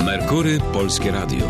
Merkury Polskie Radio.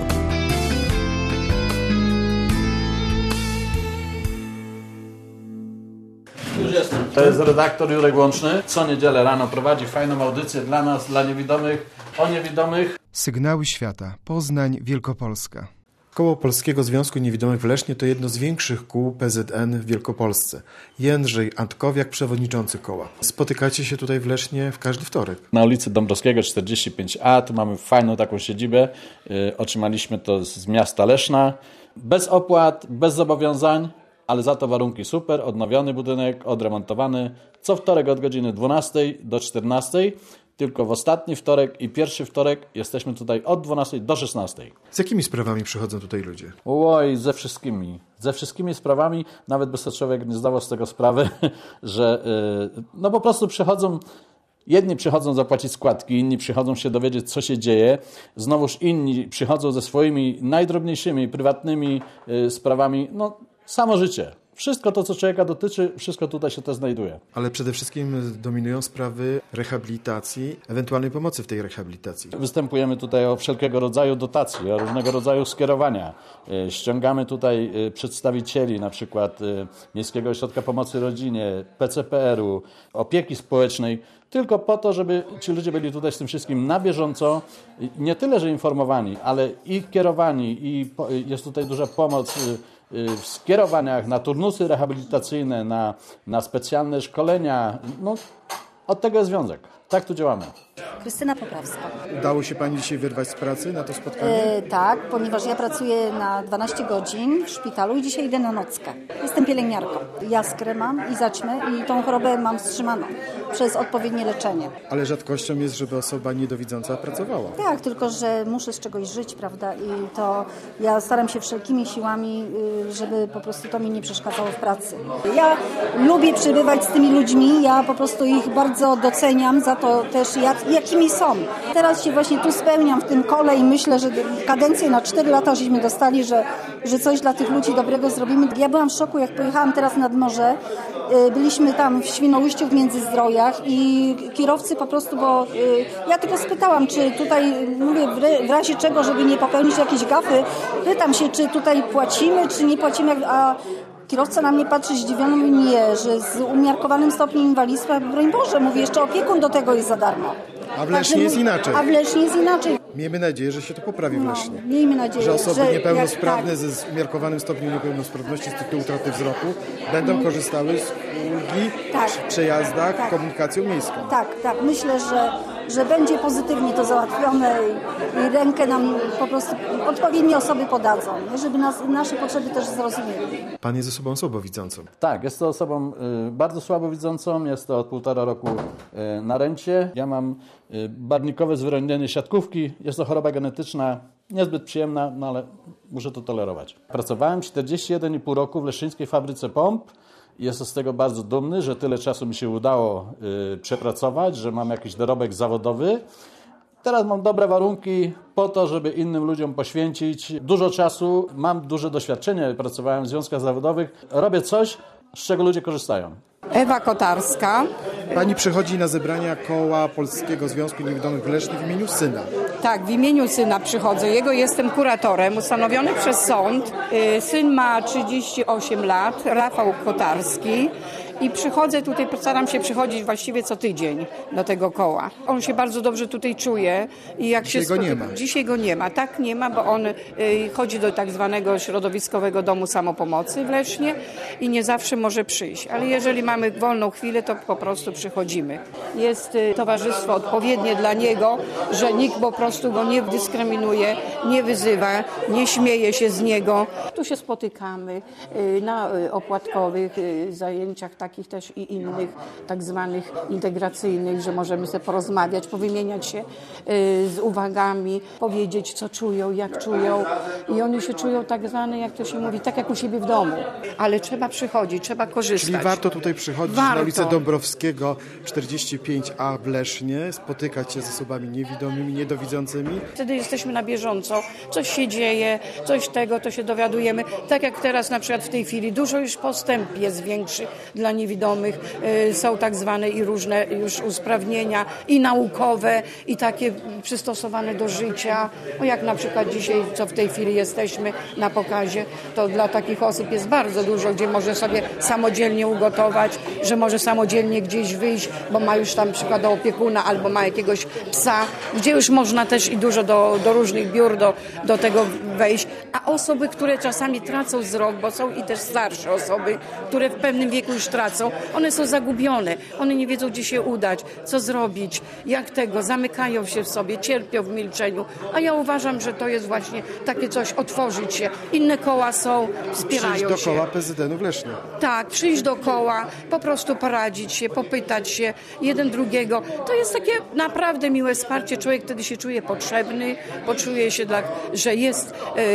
Już jestem. To jest redaktor Jurek Łączny. Co niedzielę rano prowadzi fajną audycję dla nas, dla niewidomych, o niewidomych. Sygnały świata. Poznań, Wielkopolska. Koło Polskiego Związku Niewidomych w Lesznie to jedno z większych kół PZN w Wielkopolsce. Jędrzej Antkowiak, przewodniczący koła. Spotykacie się tutaj w Lesznie w każdy wtorek. Na ulicy Dąbrowskiego 45A, tu mamy fajną taką siedzibę. Otrzymaliśmy to z miasta Leszna. Bez opłat, bez zobowiązań, ale za to warunki super. Odnowiony budynek, odremontowany. Co wtorek od godziny 12 do 14. Tylko w ostatni wtorek i pierwszy wtorek jesteśmy tutaj od 12 do 16. Z jakimi sprawami przychodzą tutaj ludzie? Oj, ze wszystkimi. Ze wszystkimi sprawami, nawet by sobie człowiek nie zdawał z tego sprawy, że no po prostu przychodzą, jedni przychodzą zapłacić składki, inni przychodzą się dowiedzieć, co się dzieje. Znowuż inni przychodzą ze swoimi najdrobniejszymi, prywatnymi sprawami. No, samo życie. Wszystko to, co człowieka dotyczy, wszystko tutaj się też znajduje. Ale przede wszystkim dominują sprawy rehabilitacji, ewentualnej pomocy w tej rehabilitacji. Występujemy tutaj o wszelkiego rodzaju dotacje, o różnego rodzaju skierowania. Ściągamy tutaj przedstawicieli na przykład Miejskiego Ośrodka Pomocy Rodzinie, PCPR-u, opieki społecznej, tylko po to, żeby ci ludzie byli tutaj z tym wszystkim na bieżąco, nie tyle, że informowani, ale i kierowani, i jest tutaj duża pomoc w skierowaniach na turnusy rehabilitacyjne, na specjalne szkolenia. No, od tego jest związek. Tak tu działamy. Krystyna Poprawska. Udało się Pani dzisiaj wyrwać z pracy na to spotkanie? Tak, ponieważ ja pracuję na 12 godzin w szpitalu i dzisiaj idę na nockę. Jestem pielęgniarką. Jaskrę mam i zaćmę i tą chorobę mam wstrzymaną przez odpowiednie leczenie. Ale rzadkością jest, żeby osoba niedowidząca pracowała. Tak, tylko że muszę z czegoś żyć, prawda? I to ja staram się wszelkimi siłami, żeby po prostu to mi nie przeszkadzało w pracy. Ja lubię przebywać z tymi ludźmi, ja po prostu ich bardzo doceniam za to też, jakimi są. Teraz się właśnie tu spełniam w tym kole i myślę, że kadencję na 4 lata żeśmy dostali, że coś dla tych ludzi dobrego zrobimy. Ja byłam w szoku, jak pojechałam teraz nad morze. Byliśmy tam w Świnoujściu w Międzyzdrojach i kierowcy po prostu, bo ja tylko spytałam, czy tutaj, mówię, w razie czego, żeby nie popełnić jakiejś gafy, pytam się, czy tutaj płacimy, czy nie płacimy, a kierowca na mnie patrzy zdziwiony, mówi nie, że z umiarkowanym stopniem inwalidztwa, broń Boże, mówi, jeszcze opiekun do tego jest za darmo. A w Lesznie jest inaczej. A w Lesznie jest inaczej. Miejmy nadzieję, że się to poprawi w Lesznie. Miejmy nadzieję, że osoby niepełnosprawne ze umiarkowanym stopniem niepełnosprawności z tytułu utraty wzroku będą korzystały z ulgi w przejazdach komunikacją miejską. Tak. Myślę, że będzie pozytywnie to załatwione i rękę nam po prostu odpowiednie osoby podadzą, żeby nasze potrzeby też zrozumieli. Pan jest osobą słabowidzącą. Tak, jest to osobą bardzo słabowidzącą, jest to od 1,5 roku na rencie. Ja mam barwnikowe zwyrodnienie siatkówki, jest to choroba genetyczna, niezbyt przyjemna, no ale muszę to tolerować. Pracowałem 41,5 roku w leszczyńskiej fabryce pomp. Jestem z tego bardzo dumny, że tyle czasu mi się udało przepracować, że mam jakiś dorobek zawodowy. Teraz mam dobre warunki po to, żeby innym ludziom poświęcić dużo czasu. Mam duże doświadczenie, pracowałem w związkach zawodowych. Robię coś, z czego ludzie korzystają. Ewa Kotarska. Pani przychodzi na zebrania Koła Polskiego Związku Niewidomych w Lesznie w imieniu syna. Tak, w imieniu syna przychodzę. Jego jestem kuratorem ustanowiony przez sąd. Syn ma 38 lat, Rafał Kotarski. I przychodzę tutaj, staram się przychodzić właściwie co tydzień do tego koła. On się bardzo dobrze tutaj czuje. I jak Dzisiaj go nie ma. Dzisiaj go nie ma. Tak, nie ma, bo on chodzi do tak zwanego środowiskowego domu samopomocy w Lesznie i nie zawsze może przyjść. Ale jeżeli mamy wolną chwilę, to po prostu przychodzimy. Jest towarzystwo odpowiednie dla niego, że nikt po prostu go nie dyskryminuje, nie wyzywa, nie śmieje się z niego. Tu się spotykamy na opłatkowych zajęciach takich też i innych tak zwanych integracyjnych, że możemy sobie porozmawiać, powymieniać się z uwagami, powiedzieć co czują, jak czują i oni się czują tak zwane, jak to się mówi, tak jak u siebie w domu. Ale trzeba przychodzić, trzeba korzystać. Czyli warto tutaj przychodzić na ulicę Dąbrowskiego 45A w Lesznie, spotykać się z osobami niewidomymi, niedowidzącymi. Wtedy jesteśmy na bieżąco, coś się dzieje, coś tego, to się dowiadujemy. Tak jak teraz na przykład w tej chwili dużo już postęp jest większy dla niewidomych. Są tak zwane i różne już usprawnienia i naukowe, i takie przystosowane do życia. Jak na przykład dzisiaj, co w tej chwili jesteśmy na pokazie, to dla takich osób jest bardzo dużo, gdzie może sobie samodzielnie ugotować, że może samodzielnie gdzieś wyjść, bo ma już tam przykładowo opiekuna albo ma jakiegoś psa, gdzie już można też i dużo do różnych biur do tego wejść. A osoby, które czasami tracą wzrok, bo są i też starsze osoby, które w pewnym wieku już tracą, one są zagubione, one nie wiedzą, gdzie się udać, co zrobić, jak tego, zamykają się w sobie, cierpią w milczeniu, a ja uważam, że to jest właśnie takie coś, otworzyć się. Inne koła są, wspierają się. Przyjść do koła PZN-u w Lesznie. Tak, przyjść do koła, po prostu poradzić się, popytać się jeden drugiego. To jest takie naprawdę miłe wsparcie. Człowiek wtedy się czuje potrzebny, poczuje się, że jest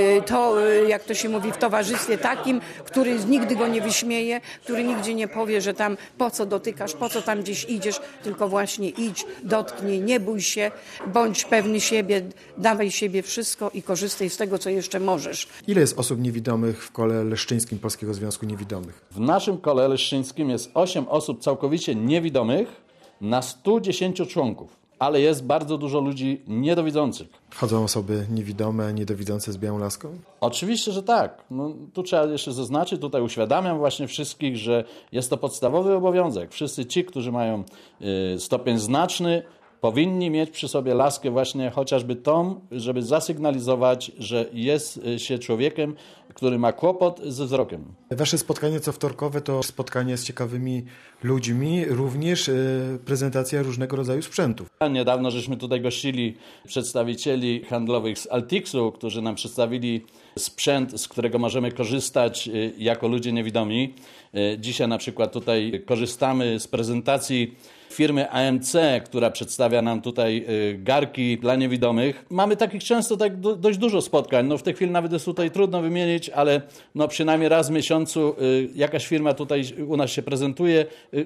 to, jak to się mówi, w towarzystwie takim, który nigdy go nie wyśmieje, który nigdzie nie powie, że tam po co dotykasz, po co tam gdzieś idziesz, tylko właśnie idź, dotknij, nie bój się, bądź pewny siebie, dawaj siebie wszystko i korzystaj z tego, co jeszcze możesz. Ile jest osób niewidomych w kole leszczyńskim Polskiego Związku Niewidomych? W naszym kole leszczyńskim jest 8 osób całkowicie niewidomych na 110 członków, ale jest bardzo dużo ludzi niedowidzących. Chodzą osoby niewidome, niedowidzące z białą laską? Oczywiście, że tak. No, tu trzeba jeszcze zaznaczyć, tutaj uświadamiam właśnie wszystkich, że jest to podstawowy obowiązek. Wszyscy ci, którzy mają stopień znaczny, powinni mieć przy sobie laskę właśnie chociażby tą, żeby zasygnalizować, że jest się człowiekiem, który ma kłopot ze wzrokiem. Wasze spotkanie co wtorkowe to spotkanie z ciekawymi ludźmi, również prezentacja różnego rodzaju sprzętów. Niedawno żeśmy tutaj gościli przedstawicieli handlowych z Altixu, którzy nam przedstawili sprzęt, z którego możemy korzystać jako ludzie niewidomi. Dzisiaj na przykład tutaj korzystamy z prezentacji firmy AMC, która przedstawia nam tutaj garki dla niewidomych. Mamy takich często dość dużo spotkań. No w tej chwili nawet jest tutaj trudno wymienić, ale no przynajmniej raz w miesiącu jakaś firma tutaj u nas się prezentuje.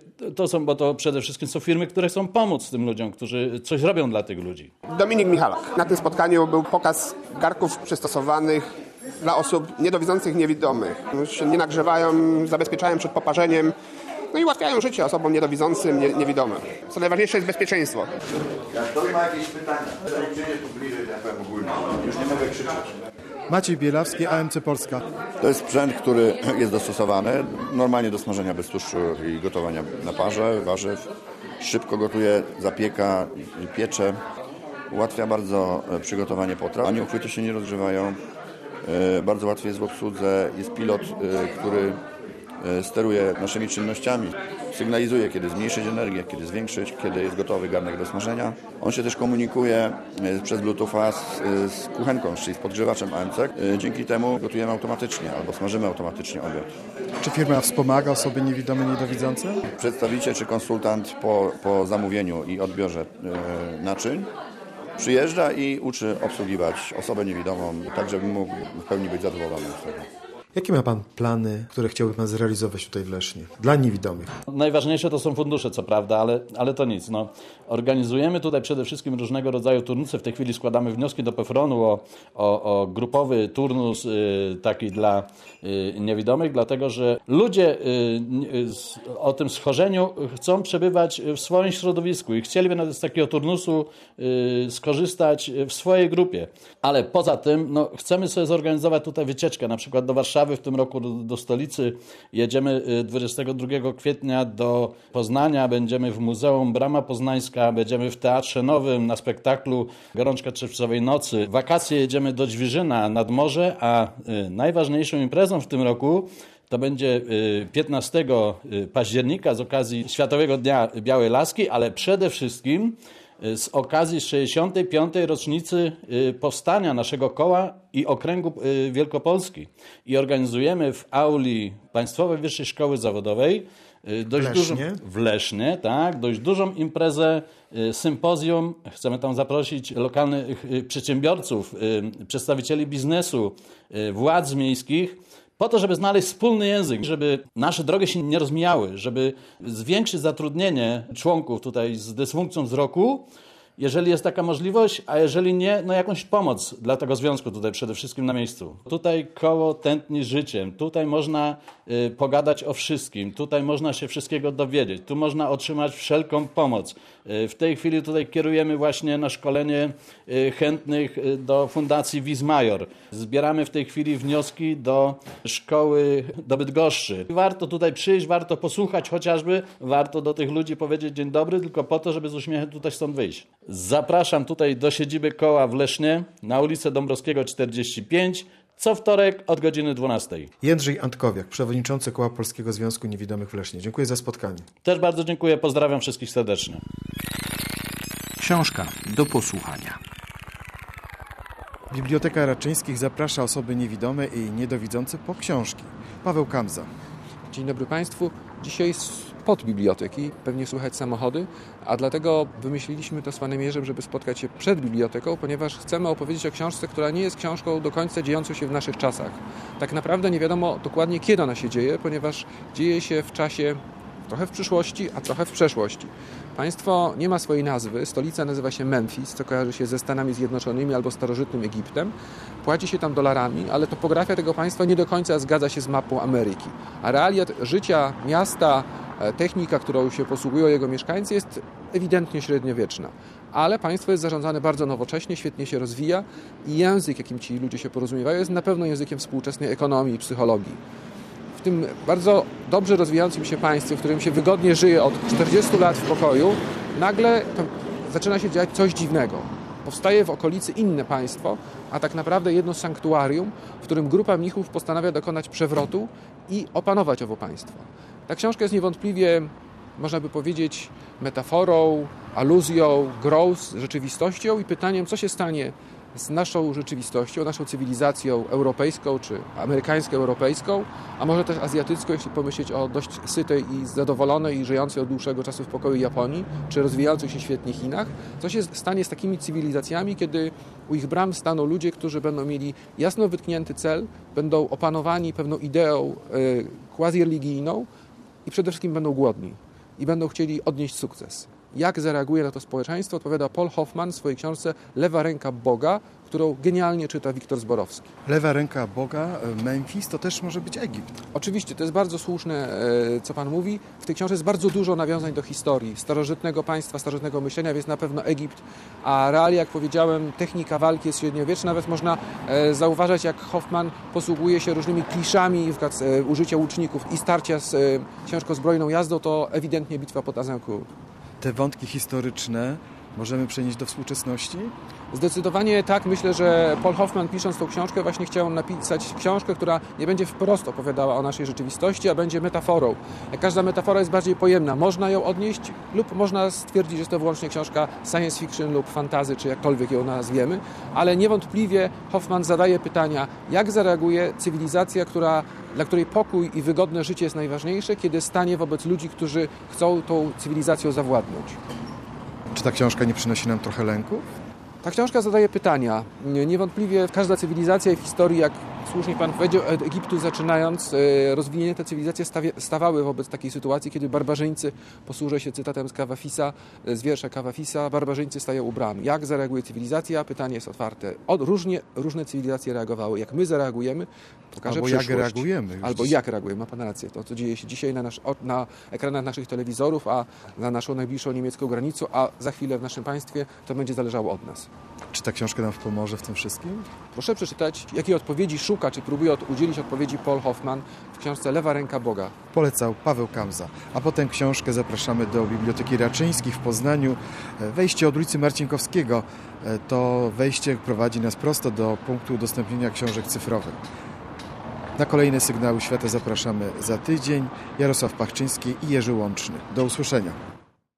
Bo to przede wszystkim są firmy, które chcą pomóc tym ludziom, którzy coś robią dla tych ludzi. Dominik Michalak. Na tym spotkaniu był pokaz garków przystosowanych dla osób niedowidzących, niewidomych. Się nie nagrzewają, zabezpieczają przed poparzeniem. No i ułatwiają życie osobom niedowidzącym, niewidomym. Co najważniejsze jest bezpieczeństwo. Jak ktoś ma jakieś pytania, to idziemy tu bliżej, tak powiem ogólnie. Już nie mogę krzyczeć. Maciej Bielawski, AMC Polska. To jest sprzęt, który jest dostosowany normalnie do smażenia bez tłuszczu i gotowania na parze, warzyw. Szybko gotuje, zapieka i piecze. Ułatwia bardzo przygotowanie potraw. Ani uchwyty się nie rozgrzewają. Bardzo łatwiej jest w obsłudze. Jest pilot, który steruje naszymi czynnościami, sygnalizuje, kiedy zmniejszyć energię, kiedy zwiększyć, kiedy jest gotowy garnek do smażenia. On się też komunikuje przez Bluetootha z kuchenką, czyli z podgrzewaczem AMC. Dzięki temu gotujemy automatycznie albo smażymy automatycznie obiad. Czy firma wspomaga osoby niewidome, niedowidzące? Przedstawiciel czy konsultant po zamówieniu i odbiorze naczyń przyjeżdża i uczy obsługiwać osobę niewidomą, tak żeby mógł w pełni być zadowolony z tego. Jakie ma Pan plany, które chciałby Pan zrealizować tutaj w Lesznie dla niewidomych? Najważniejsze to są fundusze, co prawda, ale to nic. No, organizujemy tutaj przede wszystkim różnego rodzaju turnusy. W tej chwili składamy wnioski do PFRON-u o grupowy turnus taki dla niewidomych, dlatego że ludzie o tym schorzeniu chcą przebywać w swoim środowisku i chcieliby nawet z takiego turnusu skorzystać w swojej grupie. Ale poza tym chcemy sobie zorganizować tutaj wycieczkę, na przykład do Warszawy. W tym roku do stolicy jedziemy 22 kwietnia do Poznania, będziemy w Muzeum Brama Poznańska, będziemy w Teatrze Nowym na spektaklu Gorączka Czerwcowej Nocy. W wakacje jedziemy do Ćwierzyna nad morze, a najważniejszą imprezą w tym roku to będzie 15 października z okazji Światowego Dnia Białej Laski, ale przede wszystkim z okazji 65. rocznicy powstania naszego koła i okręgu Wielkopolski. I organizujemy w auli Państwowej Wyższej Szkoły Zawodowej w Lesznie, tak, dość dużą imprezę, sympozjum. Chcemy tam zaprosić lokalnych przedsiębiorców, przedstawicieli biznesu, władz miejskich, po to, żeby znaleźć wspólny język, żeby nasze drogi się nie rozmijały, żeby zwiększyć zatrudnienie członków tutaj z dysfunkcją wzroku jeżeli jest taka możliwość, a jeżeli nie, no jakąś pomoc dla tego związku tutaj przede wszystkim na miejscu. Tutaj koło tętni życiem, tutaj można pogadać o wszystkim, tutaj można się wszystkiego dowiedzieć, tu można otrzymać wszelką pomoc. W tej chwili tutaj kierujemy właśnie na szkolenie chętnych do Fundacji Wismajor. Zbieramy w tej chwili wnioski do szkoły do Bydgoszczy. Warto tutaj przyjść, warto posłuchać chociażby, warto do tych ludzi powiedzieć dzień dobry, tylko po to, żeby z uśmiechem tutaj stąd wyjść. Zapraszam tutaj do siedziby koła w Lesznie na ulicę Dąbrowskiego 45, co wtorek od godziny 12. Jędrzej Antkowiak, przewodniczący Koła Polskiego Związku Niewidomych w Lesznie. Dziękuję za spotkanie. Też bardzo dziękuję, pozdrawiam wszystkich serdecznie. Książka do posłuchania. Biblioteka Raczyńskich zaprasza osoby niewidome i niedowidzące po książki. Paweł Kamza. Dzień dobry Państwu. Dzisiaj spod biblioteki, pewnie słychać samochody, a dlatego wymyśliliśmy to z Panem Jerzym, żeby spotkać się przed biblioteką, ponieważ chcemy opowiedzieć o książce, która nie jest książką do końca dziejącą się w naszych czasach. Tak naprawdę nie wiadomo dokładnie, kiedy ona się dzieje, ponieważ dzieje się w czasie trochę w przyszłości, a trochę w przeszłości. Państwo nie ma swojej nazwy, stolica nazywa się Memphis, co kojarzy się ze Stanami Zjednoczonymi albo starożytnym Egiptem. Płaci się tam dolarami, ale topografia tego państwa nie do końca zgadza się z mapą Ameryki. A realia życia miasta, technika, którą się posługują jego mieszkańcy, jest ewidentnie średniowieczna. Ale państwo jest zarządzane bardzo nowocześnie, świetnie się rozwija i język, jakim ci ludzie się porozumiewają, jest na pewno językiem współczesnej ekonomii i psychologii. W tym bardzo dobrze rozwijającym się państwie, w którym się wygodnie żyje od 40 lat w pokoju, nagle zaczyna się dziać coś dziwnego. Powstaje w okolicy inne państwo, a tak naprawdę jedno sanktuarium, w którym grupa mnichów postanawia dokonać przewrotu i opanować owo państwo. Ta książka jest niewątpliwie, można by powiedzieć, metaforą, aluzją, grą z rzeczywistością i pytaniem, co się stanie z naszą rzeczywistością, naszą cywilizacją europejską czy amerykańsko-europejską, a może też azjatycką, jeśli pomyśleć o dość sytej i zadowolonej i żyjącej od dłuższego czasu w pokoju Japonii, czy rozwijających się świetnie Chinach. Co się stanie z takimi cywilizacjami, kiedy u ich bram staną ludzie, którzy będą mieli jasno wytknięty cel, będą opanowani pewną ideą quasi-religijną i przede wszystkim będą głodni i będą chcieli odnieść sukces. Jak zareaguje na to społeczeństwo, odpowiada Paul Hoffman w swojej książce Lewa ręka Boga, którą genialnie czyta Wiktor Zborowski. Lewa ręka Boga, Memphis, to też może być Egipt. Oczywiście, to jest bardzo słuszne, co Pan mówi. W tej książce jest bardzo dużo nawiązań do historii, starożytnego państwa, starożytnego myślenia, więc na pewno Egipt, a realia, jak powiedziałem, technika walki jest średniowieczna. Nawet można zauważać, jak Hoffman posługuje się różnymi kliszami, np. użycia łuczników i starcia z ciężko zbrojną jazdą, to ewidentnie bitwa pod Azincourt. Te wątki historyczne możemy przenieść do współczesności? Zdecydowanie tak. Myślę, że Paul Hoffman, pisząc tą książkę, właśnie chciał napisać książkę, która nie będzie wprost opowiadała o naszej rzeczywistości, a będzie metaforą. Jak każda metafora jest bardziej pojemna. Można ją odnieść lub można stwierdzić, że jest to wyłącznie książka science fiction lub fantasy, czy jakkolwiek ją nazwiemy, ale niewątpliwie Hoffman zadaje pytania, jak zareaguje cywilizacja, dla której pokój i wygodne życie jest najważniejsze, kiedy stanie wobec ludzi, którzy chcą tą cywilizacją zawładnąć. Czy ta książka nie przynosi nam trochę lęku? Ta książka zadaje pytania. Niewątpliwie każda cywilizacja w historii, jak słusznie Pan powiedział, od Egiptu zaczynając, rozwinięte cywilizacje stawały wobec takiej sytuacji, kiedy barbarzyńcy, posłużę się cytatem z Kawafisa, z wiersza Kawafisa, barbarzyńcy stają u bram. Jak zareaguje cywilizacja? Pytanie jest otwarte. Różne cywilizacje reagowały. Jak my zareagujemy, pokaże przyszłość. Jak reagujemy. Albo jak reagujemy, ma Pan rację. To, co dzieje się dzisiaj na ekranach naszych telewizorów, a na naszą najbliższą niemiecką granicę, a za chwilę w naszym państwie, to będzie zależało od nas. Czy ta książka nam pomoże w tym wszystkim? Proszę przeczytać, jakiej odpowiedzi szuka, czy próbuje udzielić odpowiedzi Paul Hoffman w książce Lewa ręka Boga. Polecał Paweł Kamza. A potem książkę zapraszamy do Biblioteki Raczyńskich w Poznaniu. Wejście od ulicy Marcinkowskiego. To wejście prowadzi nas prosto do punktu udostępnienia książek cyfrowych. Na kolejne Sygnały Świata zapraszamy za tydzień. Jarosław Pachczyński i Jerzy Łączny. Do usłyszenia.